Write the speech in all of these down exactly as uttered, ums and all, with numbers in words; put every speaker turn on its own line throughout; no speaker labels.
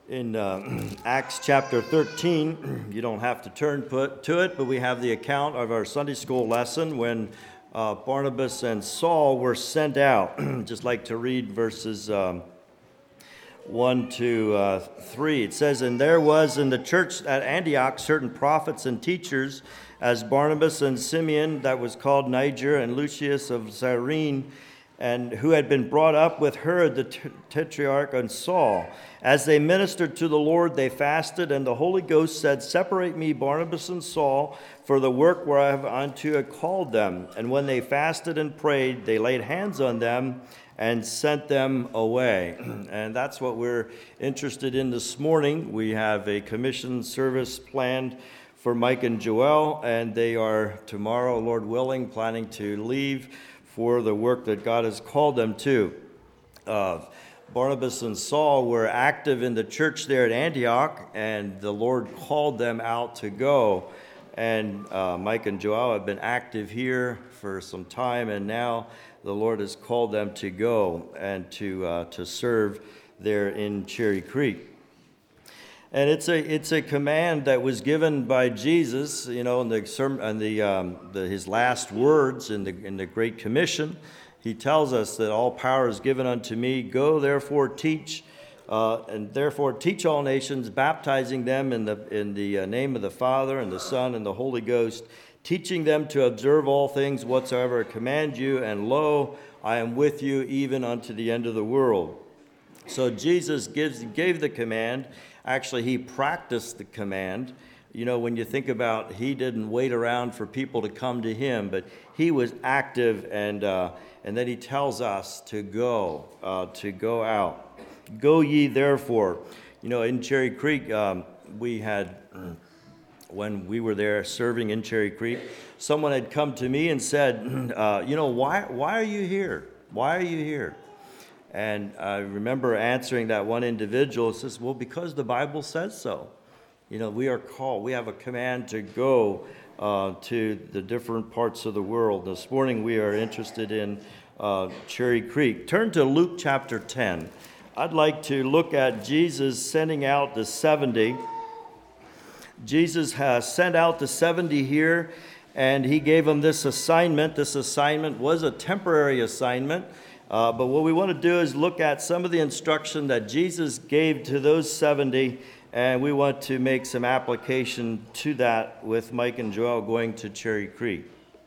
in uh, Acts chapter thirteen. You don't have to turn put to it, but we have the account of our Sunday school lesson when uh, Barnabas and Saul were sent out. Just like to read verses um, one to uh, three. It says, "And there was in the church at Antioch certain prophets and teachers, as Barnabas and Simeon, that was called Niger, and Lucius of Cyrene, and who had been brought up with Herod the tetrarch and Saul. As they ministered to the Lord, they fasted, and the Holy Ghost said, 'Separate me, Barnabas and Saul, for the work whereunto I called them.' And when they fasted and prayed, they laid hands on them and sent them away." And that's what we're interested in this morning. We have a commission service planned for Mike and Joelle, and they are tomorrow, Lord willing, planning to leave for the work that God has called them to. Uh, Barnabas and Saul were active in the church there at Antioch, and the Lord called them out to go. And uh, Mike and Joelle have been active here for some time, and now the Lord has called them to go and to uh, to serve there in Cherry Creek. And it's a it's a command that was given by Jesus, you know, in the sermon, in the, um, the his last words in the in the Great Commission. He tells us that all power is given unto me. Go therefore teach, uh, and therefore teach all nations, baptizing them in the in the uh, name of the Father and the Son and the Holy Ghost, teaching them to observe all things whatsoever I command you. And lo, I am with you even unto the end of the world. So Jesus gives gave the command. Actually, he practiced the command. You know, when you think about, he didn't wait around for people to come to him, but he was active, and uh, and then he tells us to go, uh, to go out. Go ye therefore. You know, in Cherry Creek, um, we had, when we were there serving in Cherry Creek, someone had come to me and said, uh, you know, why why are you here? Why are you here? And I remember answering that one individual. Says, well, because the Bible says so. You know, we are called, we have a command to go uh, to the different parts of the world. This morning we are interested in uh, Cherry Creek. Turn to Luke chapter ten. I'd like to look at Jesus sending out the seventy. Jesus has sent out the seventy here, and he gave them this assignment. This assignment was a temporary assignment. Uh, but what we want to do is look at some of the instruction that Jesus gave to those seventy, and we want to make some application to that with Mike and Joelle going to Cherry Creek.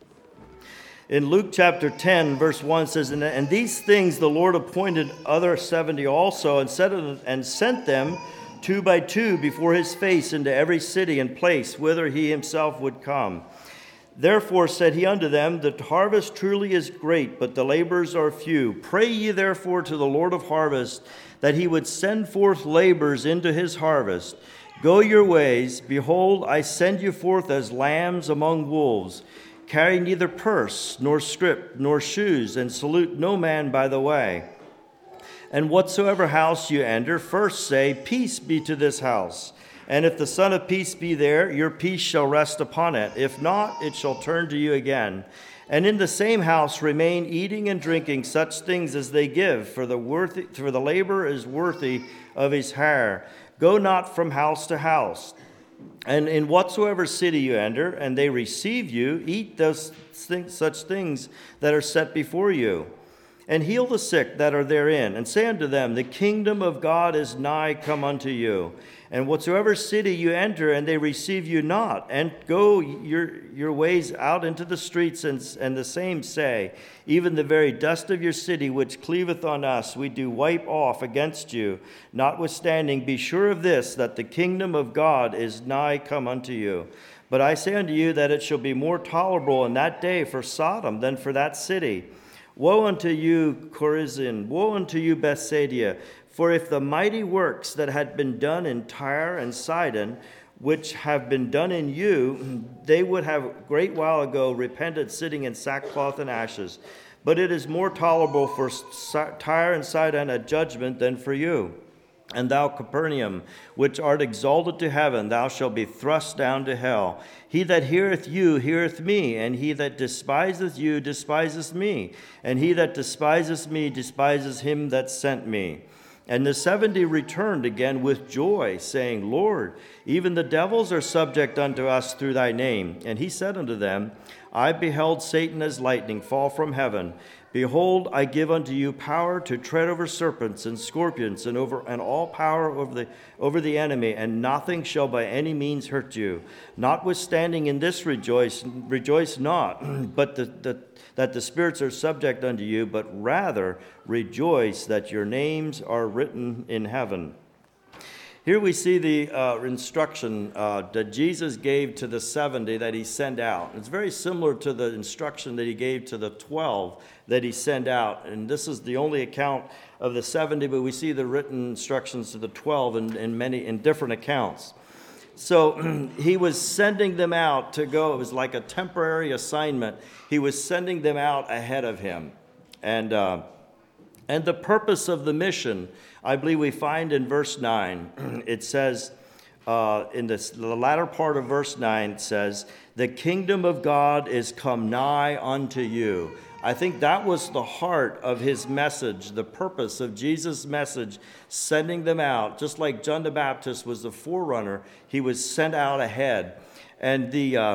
In Luke chapter ten, verse one says, And, and these things the Lord appointed other seventy also, and, set, and sent them two by two before his face into every city and place whither he himself would come. Therefore said he unto them, The harvest truly is great, but the laborers are few. Pray ye therefore to the Lord of harvest, that he would send forth laborers into his harvest. Go your ways. Behold, I send you forth as lambs among wolves. Carry neither purse, nor scrip, nor shoes, and salute no man by the way. And whatsoever house you enter, first say, Peace be to this house. And if the Son of Peace be there, your peace shall rest upon it. If not, it shall turn to you again. And in the same house remain, eating and drinking such things as they give, for the worthy, for the laborer is worthy of his hire. Go not from house to house. And in whatsoever city you enter, and they receive you, eat those things, such things that are set before you. And heal the sick that are therein, and say unto them, The kingdom of God is nigh come unto you. And whatsoever city you enter, and they receive you not, and go your your ways out into the streets, and, and the same say, Even the very dust of your city which cleaveth on us, we do wipe off against you. Notwithstanding, be sure of this, that the kingdom of God is nigh come unto you. But I say unto you that it shall be more tolerable in that day for Sodom than for that city. Woe unto you, Chorazin! Woe unto you, Bethsaida! For if the mighty works that had been done in Tyre and Sidon, which have been done in you, they would have a great while ago repented, sitting in sackcloth and ashes. But it is more tolerable for Tyre and Sidon a judgment than for you. And thou, Capernaum, which art exalted to heaven, thou shalt be thrust down to hell. He that heareth you heareth me, and he that despiseth you despiseth me, and he that despiseth me despiseth him that sent me. And the seventy returned again with joy, saying, Lord, even the devils are subject unto us through thy name. And he said unto them, I beheld Satan as lightning fall from heaven. Behold, I give unto you power to tread over serpents and scorpions, and over and all power over the over the enemy, and nothing shall by any means hurt you. Notwithstanding in this rejoice, rejoice not, but the, the, that the spirits are subject unto you, but rather rejoice that your names are written in heaven. Here we see the uh, instruction uh, that Jesus gave to the seventy that he sent out. It's very similar to the instruction that he gave to the twelve that he sent out. And this is the only account of the seventy, but we see the written instructions to the twelve in, in many in different accounts. So he was sending them out to go. It was like a temporary assignment. He was sending them out ahead of him. And uh, and the purpose of the mission, I believe we find in verse nine. It says, uh, in this, the latter part of verse nine, it says, the kingdom of God is come nigh unto you. I think that was the heart of his message, the purpose of Jesus' message, sending them out. Just like John the Baptist was the forerunner, he was sent out ahead. And the uh,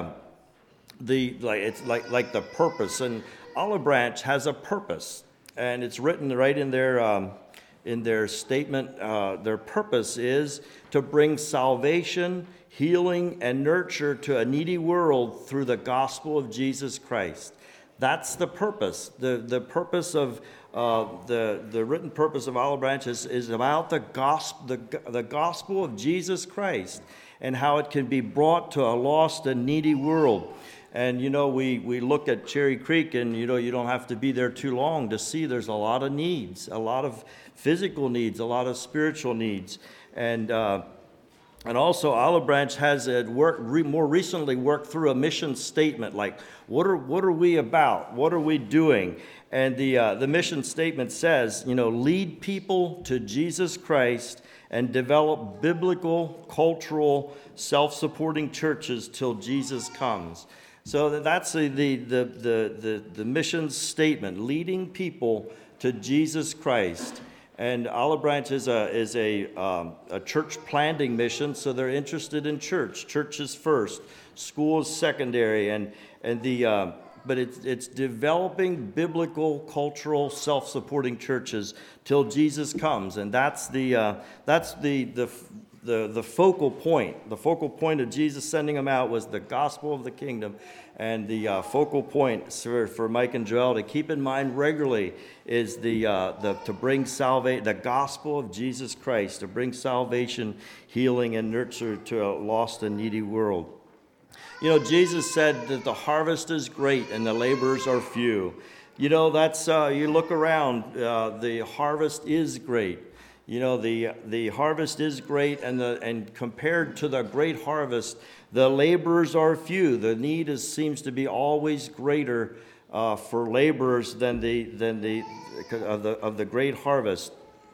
the like it's like like the purpose. And Olive Branch has a purpose, and it's written right in their um, in their statement. Uh, their purpose is to bring salvation, healing, and nurture to a needy world through the gospel of Jesus Christ. That's the purpose. The the purpose of uh, the the written purpose of Olive Branch is, is about the gospel the, the gospel of Jesus Christ and how it can be brought to a lost and needy world. And you know, we we look at Cherry Creek, and you know, you don't have to be there too long to see there's a lot of needs, a lot of physical needs, a lot of spiritual needs, and. Uh, And also, Olive Branch has a work, re, more recently worked through a mission statement, like what are what are we about? What are we doing? And the uh, the mission statement says, you know, lead people to Jesus Christ and develop biblical, cultural, self-supporting churches till Jesus comes. So that's the the the the the, the mission statement: leading people to Jesus Christ. And Olive Branch is a is a um, a church planting mission, so they're interested in church. Church is first, school is secondary, and and the uh, but it's it's developing biblical, cultural, self-supporting churches till Jesus comes, and that's the uh, that's the the. The, the focal point, the focal point of Jesus sending them out was the gospel of the kingdom. And the uh, focal point for, for Mike and Joel to keep in mind regularly is the, uh, the to bring salvation, the gospel of Jesus Christ, to bring salvation, healing, and nurture to a lost and needy world. You know, Jesus said that the harvest is great and the laborers are few. You know, that's, uh, you look around, uh, the harvest is great. You know, the the harvest is great, and the and compared to the great harvest, the laborers are few. The need is seems to be always greater uh, for laborers than the than the of the of the great harvest.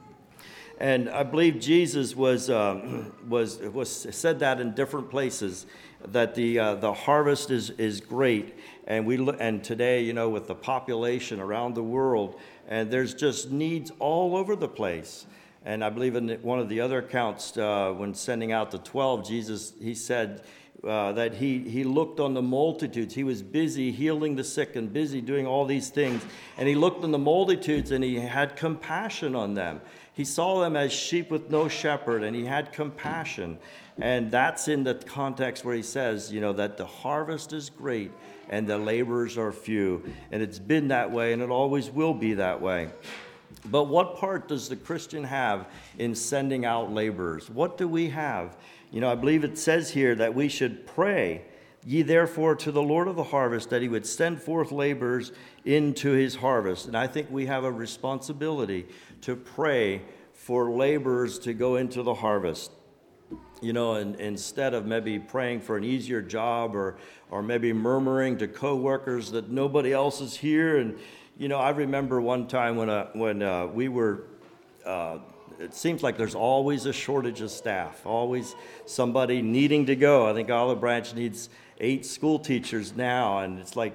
And I believe Jesus was um, was was said that in different places, that the uh, the harvest is is great, and we look, and today, you know, with the population around the world, and there's just needs all over the place. And I believe in one of the other accounts, uh, when sending out the twelve, Jesus, he said uh, that he, he looked on the multitudes. He was busy healing the sick and busy doing all these things. And he looked on the multitudes and he had compassion on them. He saw them as sheep with no shepherd, and he had compassion. And that's in the context where he says, you know, that the harvest is great and the laborers are few. And it's been that way, and it always will be that way. But what part does the Christian have in sending out laborers? What do we have? You know, I believe it says here that we should pray, ye therefore to the Lord of the harvest, that he would send forth laborers into his harvest. And I think we have a responsibility to pray for laborers to go into the harvest. You know, and instead of maybe praying for an easier job, or or maybe murmuring to coworkers that nobody else is here. And you know, I remember one time when uh, when uh, we were, uh, it seems like there's always a shortage of staff, always somebody needing to go. I think Olive Branch needs eight school teachers now, and it's like,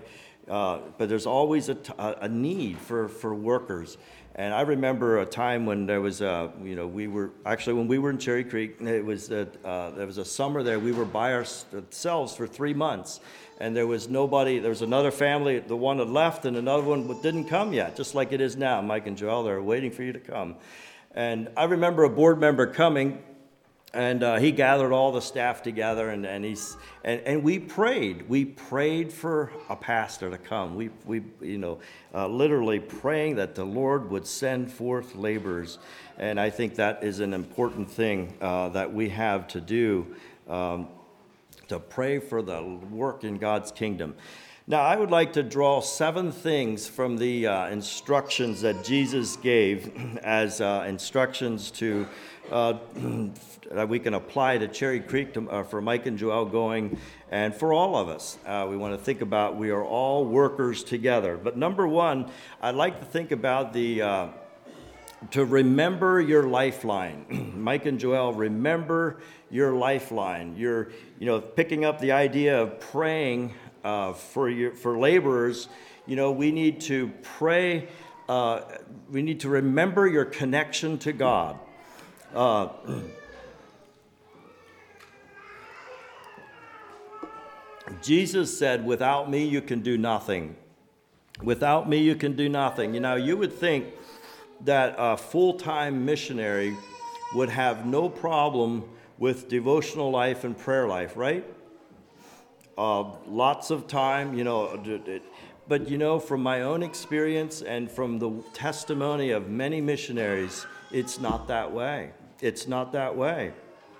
Uh, but there's always a, t- a need for, for workers. And I remember a time when there was a, you know, we were, actually when we were in Cherry Creek, it was, a, uh, there was a summer there, we were by ourselves for three months. And there was nobody, there was another family, the one that left and another one didn't come yet, just like it is now. Mike and Joel, they're waiting for you to come. And I remember a board member coming, and uh, he gathered all the staff together, and, and he's and, and we prayed. We prayed for a pastor to come. We we you know uh, literally praying that the Lord would send forth laborers, and I think that is an important thing uh, that we have to do, um, to pray for the work in God's kingdom. Now, I would like to draw seven things from the uh, instructions that Jesus gave as uh, instructions to uh, that we can apply to Cherry Creek to, uh, for Mike and Joel going, and for all of us. Uh, we want to think about we are all workers together. But number one, I'd like to think about the uh, to remember your lifeline. Mike and Joel, remember your lifeline. You're, you know, picking up the idea of praying uh, for your, for laborers. You know, we need to pray. Uh, we need to remember your connection to God. Uh, Jesus said, "Without me, you can do nothing. Without me, you can do nothing." You know, you would think that a full-time missionary would have no problem with devotional life and prayer life, right? Uh, lots of time, you know. But, you know, from my own experience and from the testimony of many missionaries, it's not that way. It's not that way.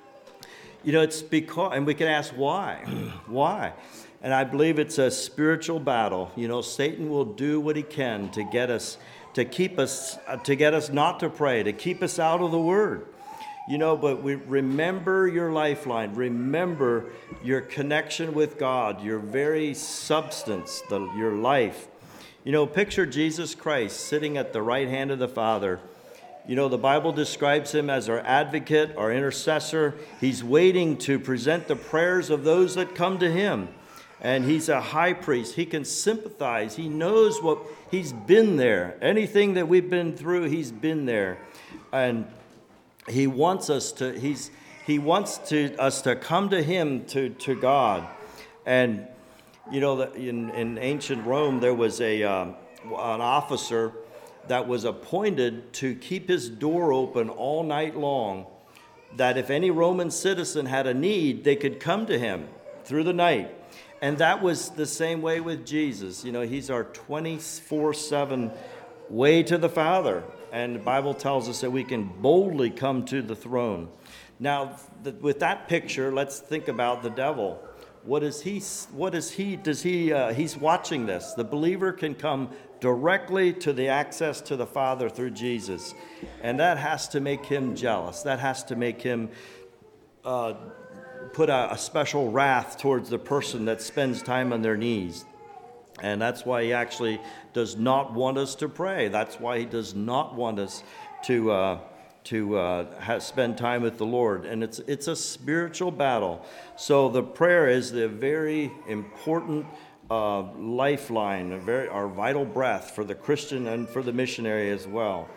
You know, it's because, and we can ask why. Why? And I believe it's a spiritual battle. You know, Satan will do what he can to get us, to keep us, uh, to get us not to pray, to keep us out of the Word. You know, but we remember your lifeline. Remember your connection with God, your very substance, the, your life. You know, picture Jesus Christ sitting at the right hand of the Father. You know, the Bible describes him as our advocate, our intercessor. He's waiting to present the prayers of those that come to him. And he's a high priest. He can sympathize. He knows what, he's been there. Anything that we've been through, he's been there. And he wants us to, he's, he wants to, us to come to him, to, to God. And, you know, in, in ancient Rome, there was a uh, an officer that was appointed to keep his door open all night long, that if any Roman citizen had a need, they could come to him through the night. And that was the same way with Jesus. You know, he's our twenty-four seven way to the Father. And the Bible tells us that we can boldly come to the throne. Now, th- with that picture, let's think about the devil. What is he, what is he, does he, uh, he's watching this. The believer can come directly to the access to the Father through Jesus. And that has to make him jealous. That has to make him uh, put a, a special wrath towards the person that spends time on their knees. And that's why he actually does not want us to pray. That's why he does not want us to uh, to uh, have, spend time with the Lord. And it's it's a spiritual battle. So the prayer is the very important uh, lifeline, a very our vital breath for the Christian and for the missionary as well.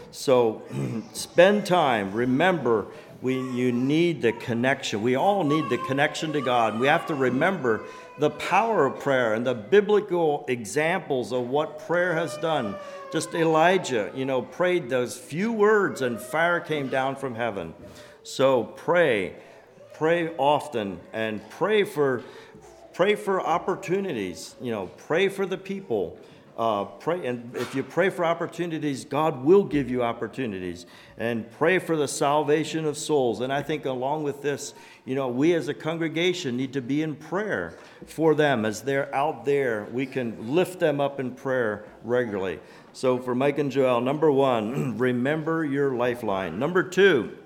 So spend time. Remember, we you need the connection. We all need the connection to God. We have to remember the power of prayer and the biblical examples of what prayer has done. Just Elijah, you know, prayed those few words and fire came down from heaven. So pray, pray often, and pray for, pray for opportunities. You know, pray for the people. Uh, pray, and if you pray for opportunities, God will give you opportunities. And pray for the salvation of souls. And I think along with this, you know, we as a congregation need to be in prayer for them as they're out there. We can lift them up in prayer regularly. So for Mike and Joel, number one, remember your lifeline. Number two,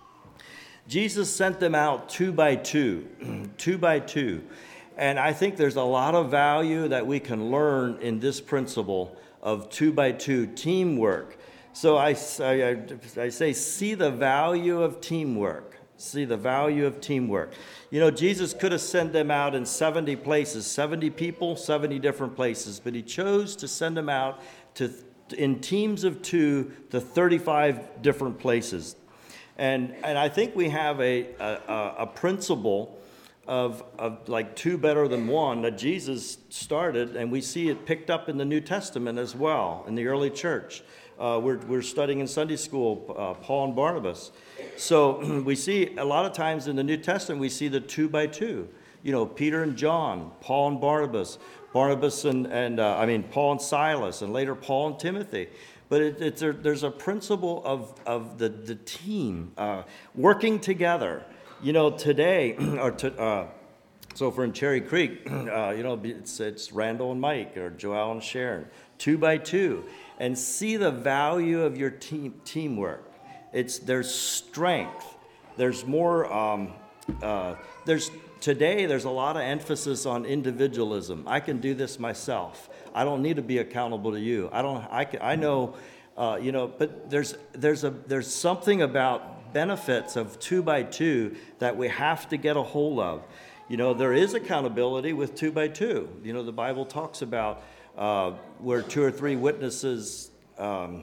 Jesus sent them out two by two, two by two. And I think there's a lot of value that we can learn in this principle of two by two teamwork. So I, I, I say, see the value of teamwork. See the value of teamwork. You know, Jesus could have sent them out in seventy places, seventy people, seventy different places, but he chose to send them out to in teams of two to thirty-five different places. And and I think we have a a, a principle of of like two better than one that Jesus started, and we see it picked up in the New Testament as well in the early church. Uh, we're, we're studying in Sunday school, uh, Paul and Barnabas. So we see a lot of times in the New Testament, we see the two by two. You know, Peter and John, Paul and Barnabas, Barnabas and, and uh, I mean, Paul and Silas, and later Paul and Timothy. But it, it's a, there's a principle of, of the, the team uh, working together. You know, today, or to, uh, so for in Cherry Creek, uh, you know, it's, it's Randall and Mike, or Joel and Sharon, two by two. And see the value of your team teamwork. It's there's strength. There's more. Um, uh, there's today. There's a lot of emphasis on individualism. I can do this myself. I don't need to be accountable to you. I don't. I can, I know. Uh, you know. But there's there's a there's something about benefits of two by two that we have to get a hold of. You know, there is accountability with two by two. You know, the Bible talks about. Uh, where two or three witnesses, um,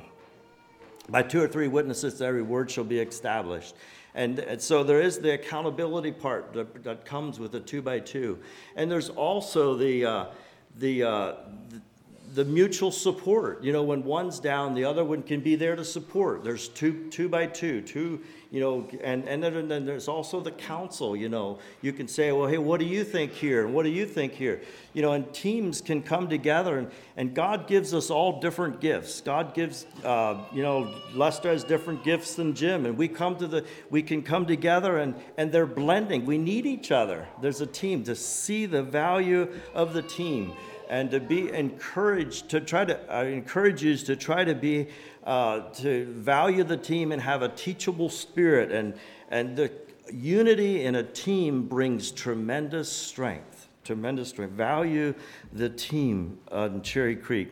by two or three witnesses, every word shall be established. And, and so there is the accountability part that, that comes with a two by two. And there's also the, uh, the, uh, the, the mutual support. You know, when one's down, the other one can be there to support. There's two, two by two, two, you know, and, and, then, and then there's also the counsel, you know. You can say, well, hey, what do you think here? And what do you think here? You know, and teams can come together, and, and God gives us all different gifts. God gives, uh, you know, Lester has different gifts than Jim, and we come to the, we can come together, and, and they're blending. We need each other. There's a team to see the value of the team. And to be encouraged to try to, I encourage you to try to be, uh, to value the team and have a teachable spirit. And, and the unity in a team brings tremendous strength, tremendous strength. Value the team on Cherry Creek.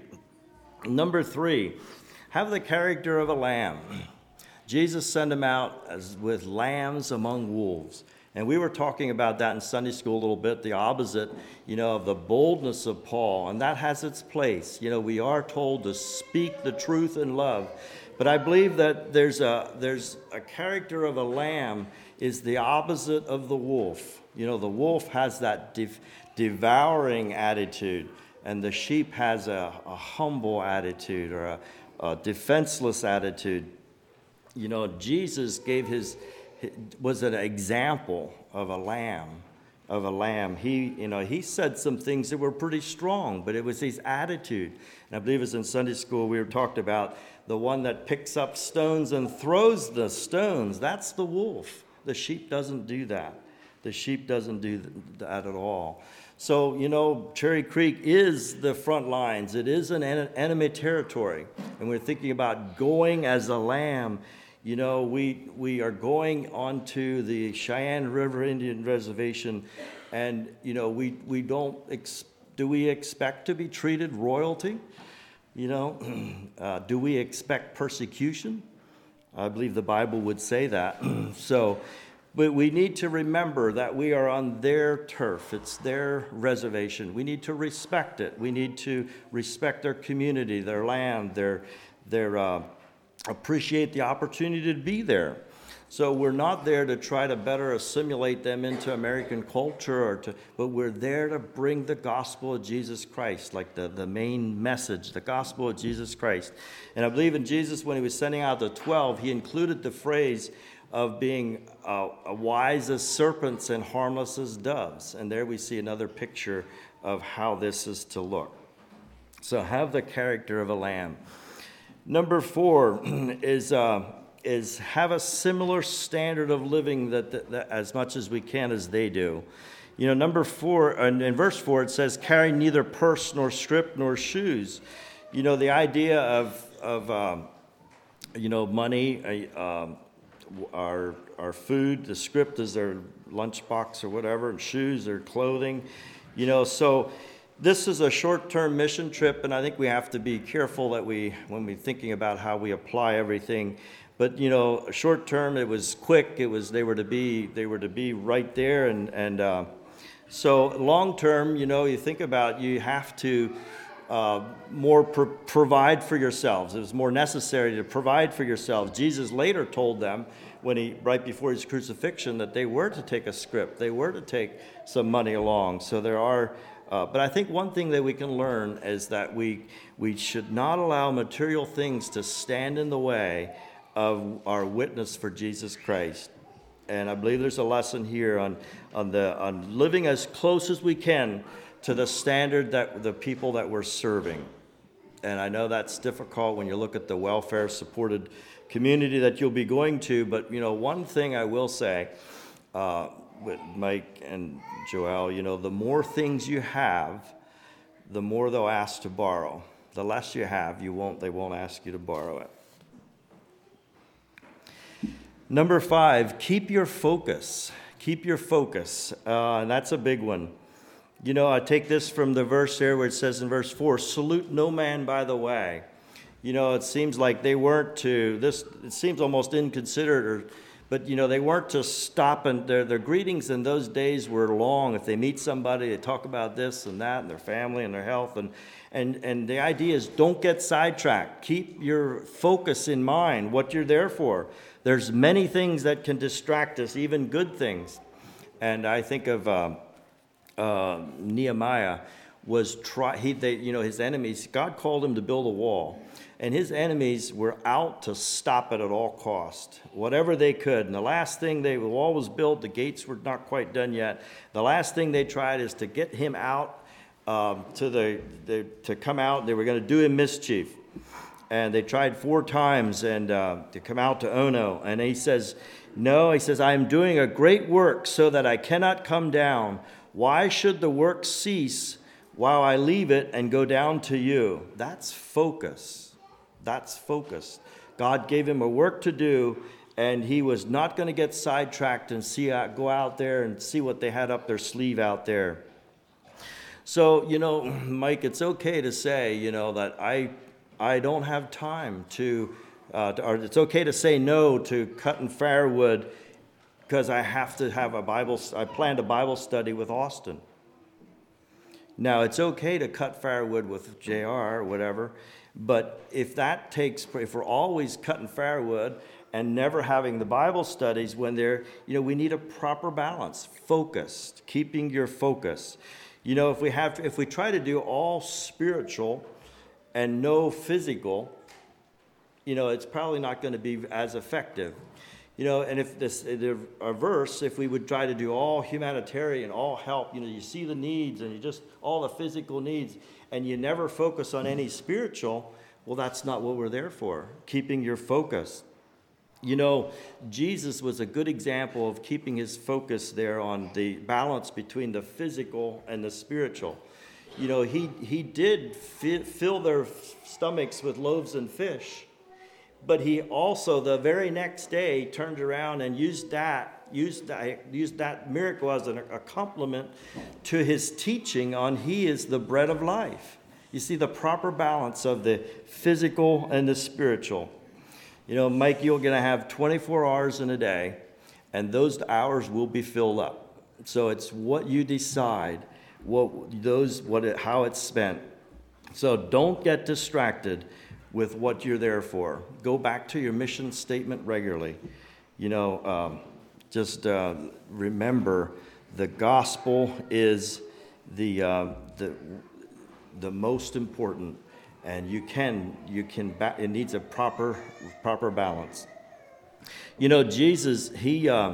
Number three, have the character of a lamb. Jesus sent them out as with lambs among wolves. And we were talking about that in Sunday school a little bit, the opposite, you know, of the boldness of Paul. And that has its place. You know, we are told to speak the truth in love. But I believe that there's a there's a character of a lamb is the opposite of the wolf. You know, the wolf has that de- devouring attitude, and the sheep has a, a humble attitude or a, a defenseless attitude. You know, Jesus gave his... was an example of a lamb, of a lamb. He, you know, he said some things that were pretty strong, but it was his attitude. And I believe it's in Sunday school we were talked about the one that picks up stones and throws the stones. That's the wolf. The sheep doesn't do that. The sheep doesn't do that at all. So, you know, Cherry Creek is the front lines. It is an enemy territory. And we're thinking about going as a lamb. You know, we we are going onto the Cheyenne River Indian Reservation, and, you know, we, we don't, ex- do we expect to be treated royalty? You know, uh, do we expect persecution? I believe the Bible would say that. So, but we need to remember that we are on their turf. It's their reservation. We need to respect it. We need to respect their community, their land, their, their, uh, appreciate the opportunity to be there. So we're not there to try to better assimilate them into American culture, or to, but we're there to bring the gospel of Jesus Christ, like the, the main message, the gospel of Jesus Christ. And I believe in Jesus, when he was sending out the twelve, he included the phrase of being uh, wise as serpents and harmless as doves. And there we see another picture of how this is to look. So have the character of a lamb. Number four is uh, is have a similar standard of living that, that, that as much as we can as they do. You know, number four, and in verse four, it says, carry neither purse nor scrip nor shoes. You know, the idea of, of um, you know, money, uh, um, our, our food, the scrip is their lunchbox or whatever, and shoes, their clothing. You know, so This is a short-term mission trip, and I think we have to be careful that we, when we're thinking about how we apply everything. But you know, short-term, it was quick. It was they were to be they were to be right there, and and uh, so long-term, you know, you think about you have to uh, more pro- provide for yourselves. It was more necessary to provide for yourselves. Jesus later told them, when he right before his crucifixion, that they were to take a scrip, they were to take some money along. So there are. Uh, but I think one thing that we can learn is that we we should not allow material things to stand in the way of our witness for Jesus Christ. And I believe there's a lesson here on on the on living as close as we can to the standard that the people that we're serving. And I know that's difficult when you look at the welfare supported community that you'll be going to. But you know, one thing I will say. Uh, with Mike and Joel, you know, the more things you have, the more they'll ask to borrow. The less you have, you won't, they won't ask you to borrow it. Number five, keep your focus. Keep your focus. Uh, and that's a big one. You know, I take this from the verse there where it says in verse four, salute no man by the way. You know, it seems like they weren't to, this, it seems almost inconsiderate or But, you know, they weren't to stop, and their, their greetings in those days were long. If they meet somebody, they talk about this and that and their family and their health. And, and, and the idea is don't get sidetracked. Keep your focus in mind, what you're there for. There's many things that can distract us, even good things. And I think of uh, uh, Nehemiah was, try, he, they, you know, his enemies, God called him to build a wall. And his enemies were out to stop it at all cost, whatever they could. And the last thing, they, the wall was built, the gates were not quite done yet. The last thing they tried is to get him out, um, to the, the to come out. They were going to do him mischief. And they tried four times and uh, to come out to Ono. And he says, no, he says, I am doing a great work so that I cannot come down. Why should the work cease while I leave it and go down to you? That's focus. That's focused. God gave him a work to do, and he was not going to get sidetracked and see uh, go out there and see what they had up their sleeve out there. So, you know, Mike, it's okay to say, you know, that I I don't have time to, uh, to or it's okay to say no to cutting firewood because I have to have a Bible, I planned a Bible study with Austin. Now, it's okay to cut firewood with J R or whatever, but if that takes, if we're always cutting firewood and never having the Bible studies when they're, you know, we need a proper balance, focused, keeping your focus. You know, if we have, if we try to do all spiritual and no physical, you know, it's probably not going to be as effective. You know, and if this, the a verse, if we would try to do all humanitarian, all help, you know, you see the needs and you just, all the physical needs, and you never focus on any spiritual, well, that's not what we're there for, keeping your focus. You know, Jesus was a good example of keeping his focus there on the balance between the physical and the spiritual. You know, he, he did fi- fill their stomachs with loaves and fish, but he also, the very next day, turned around and used that, used that, used that miracle as a, a compliment to his teaching on he is the bread of life. You see the proper balance of the physical and the spiritual. You know, Mike, you're going to have twenty-four hours in a day, and those hours will be filled up. So it's what you decide, what those, what it, how it's spent. So don't get distracted with what you're there for. Go back to your mission statement regularly. You know, um, just uh, remember the gospel is the uh, the the most important, and you can you can ba- it needs a proper proper balance. You know, Jesus, he, uh,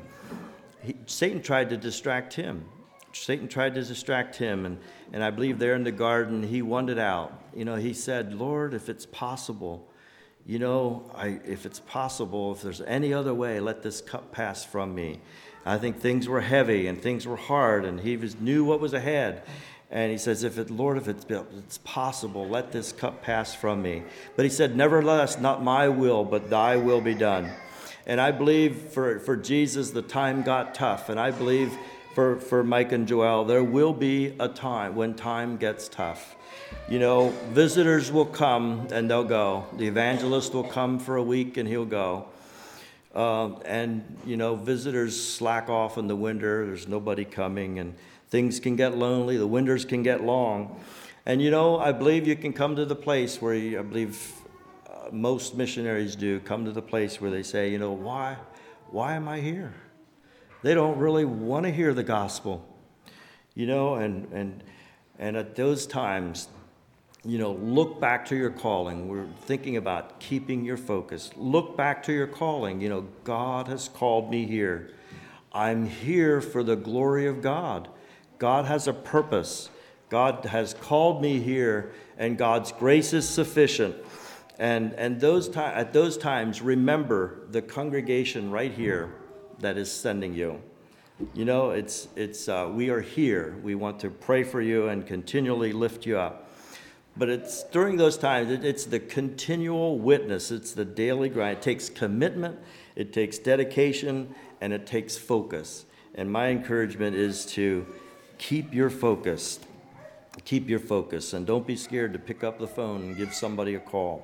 he Satan tried to distract him. Satan tried to distract him, and, and I believe there in the garden, he won it out. You know, he said, Lord, if it's possible, you know, I, if it's possible, if there's any other way, let this cup pass from me. I think things were heavy and things were hard, and he was, knew what was ahead. And he says, if it, Lord, if it's, it's possible, let this cup pass from me. But he said, nevertheless, not my will, but thy will be done. And I believe for, for Jesus, the time got tough, and I believe for, for Mike and Joel, there will be a time when time gets tough. You know, visitors will come and they'll go. The evangelist will come for a week and he'll go. Uh, and, you know, visitors slack off in the winter. There's nobody coming and things can get lonely. The winters can get long. And, you know, I believe you can come to the place where you, I believe uh, most missionaries do, come to the place where they say, you know, why, why am I here? They don't really want to hear the gospel, you know, and, and, and at those times, you know, look back to your calling. We're thinking about keeping your focus. Look back to your calling. You know, God has called me here. I'm here for the glory of God. God has a purpose. God has called me here, and God's grace is sufficient. And, and those ti- at those times, remember the congregation right here that is sending you. You know, it's, it's, uh, we are here. We want to pray for you and continually lift you up. But it's during those times, it, it's the continual witness. It's the daily grind. It takes commitment, it takes dedication, and it takes focus. And my encouragement is to keep your focus. Keep your focus. And don't be scared to pick up the phone and give somebody a call.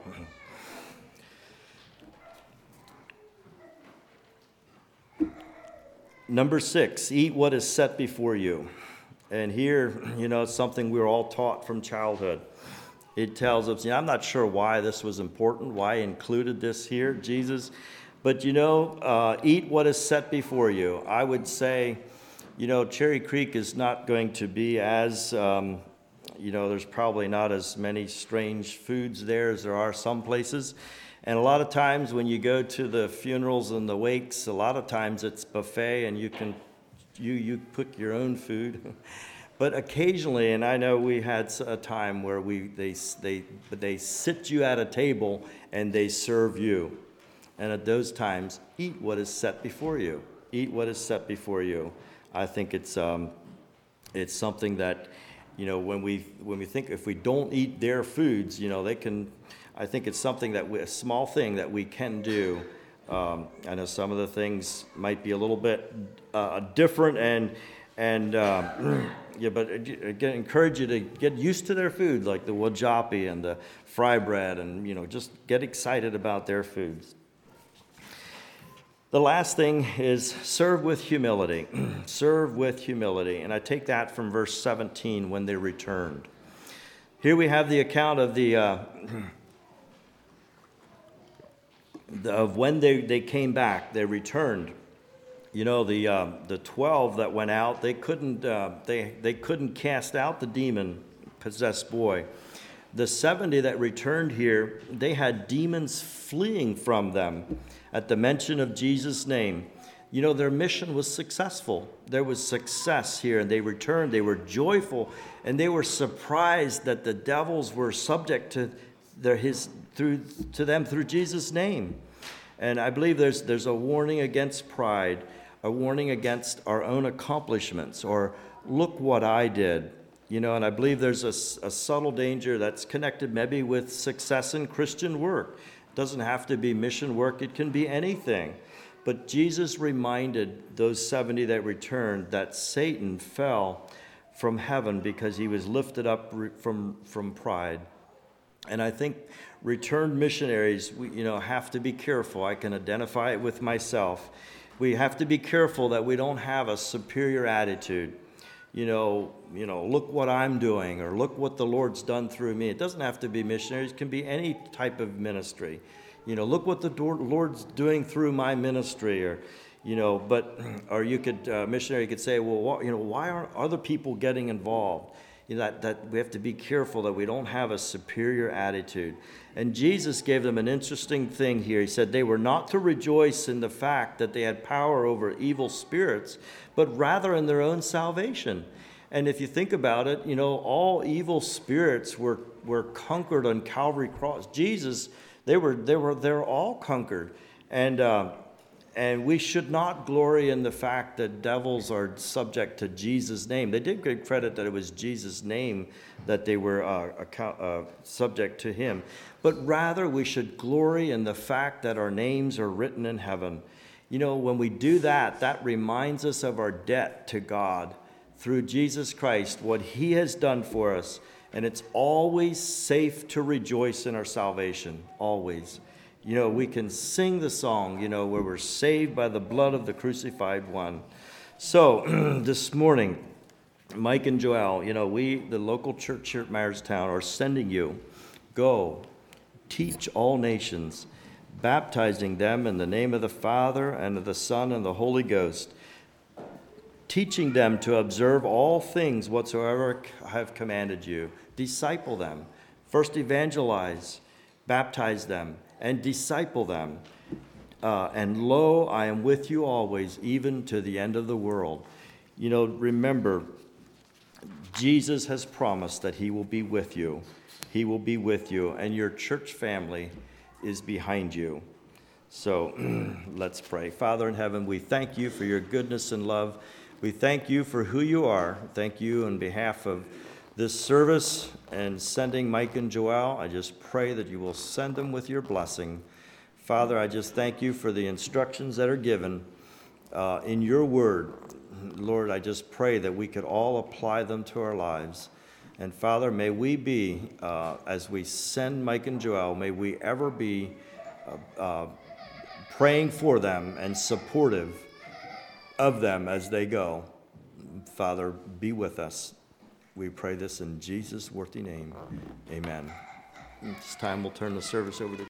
Number six, eat what is set before you. And here, you know, it's something we were all taught from childhood. It tells us, you know, I'm not sure why this was important, why I included this here, Jesus. But, you know, uh, eat what is set before you. I would say, you know, Cherry Creek is not going to be as, um, you know, there's probably not as many strange foods there as there are some places. And a lot of times when you go to the funerals and the wakes, a lot of times it's buffet and you can, you, you put your own food. But occasionally, and I know we had a time where we they they they sit you at a table and they serve you, and at those times, eat what is set before you. Eat what is set before you. I think it's um, it's something that, you know, when we when we think if we don't eat their foods, you know, they can. I think it's something that we, a small thing that we can do. Um, I know some of the things might be a little bit uh, different and. And um, yeah, but again, encourage you to get used to their food, like the wajapi and the fry bread, and you know, just get excited about their foods. The last thing is serve with humility. Serve with humility, and I take that from verse seventeen when they returned. Here we have the account of the, uh, the of when they, they came back, they returned. You know, the uh, the twelve that went out, they couldn't uh, they they couldn't cast out the demon possessed boy. The seventy that returned here, they had demons fleeing from them at the mention of Jesus' name. You know, their mission was successful. There was success here, and they returned. They were joyful, and they were surprised that the devils were subject to their his through to them through Jesus' name. And I believe there's there's a warning against pride. A warning against our own accomplishments, or look what I did. You know, and I believe there's a, a subtle danger that's connected maybe with success in Christian work. It doesn't have to be mission work, it can be anything. But Jesus reminded those seventy that returned that Satan fell from heaven because he was lifted up from, from pride. And I think returned missionaries, we, you know, have to be careful. I can identify it with myself. We have to be careful that we don't have a superior attitude. You know, you know, look what I'm doing, or look what the Lord's done through me. It doesn't have to be missionaries. It can be any type of ministry. You know, look what the Lord's doing through my ministry, or, you know, but, or you could, uh, missionary could say, well, what, you know, why aren't other people getting involved? You know, that, that we have to be careful that we don't have a superior attitude. And Jesus gave them an interesting thing here. He said they were not to rejoice in the fact that they had power over evil spirits, but rather in their own salvation. And if you think about it, you know, all evil spirits were, were conquered on Calvary cross. Jesus, they were they were they were all conquered. And uh, and we should not glory in the fact that devils are subject to Jesus' name. They did give credit that it was Jesus' name that they were uh, account, uh, subject to him. But rather, we should glory in the fact that our names are written in heaven. You know, when we do that, that reminds us of our debt to God through Jesus Christ, what he has done for us. And it's always safe to rejoice in our salvation, always. You know, we can sing the song, you know, where we're saved by the blood of the crucified one. So this morning, Mike and Joel, you know, we, the local church here at Myerstown, are sending you, go, teach all nations, baptizing them in the name of the Father and of the Son and the Holy Ghost, teaching them to observe all things whatsoever I have commanded you. Disciple them. First evangelize, baptize them, and disciple them. Uh, and lo, I am with you always, even to the end of the world. You know, remember, Jesus has promised that he will be with you. He will be with you, and your church family is behind you. So let's pray. Father in heaven, we thank you for your goodness and love. We thank you for who you are. Thank you on behalf of this service and sending Mike and Joel. I just pray that you will send them with your blessing. Father, I just thank you for the instructions that are given uh, in your word. Lord, I just pray that we could all apply them to our lives. And Father, may we be, uh, as we send Mike and Joel, may we ever be uh, uh, praying for them and supportive of them as they go. Father, be with us. We pray this in Jesus' worthy name. Amen. This time we'll turn the service over to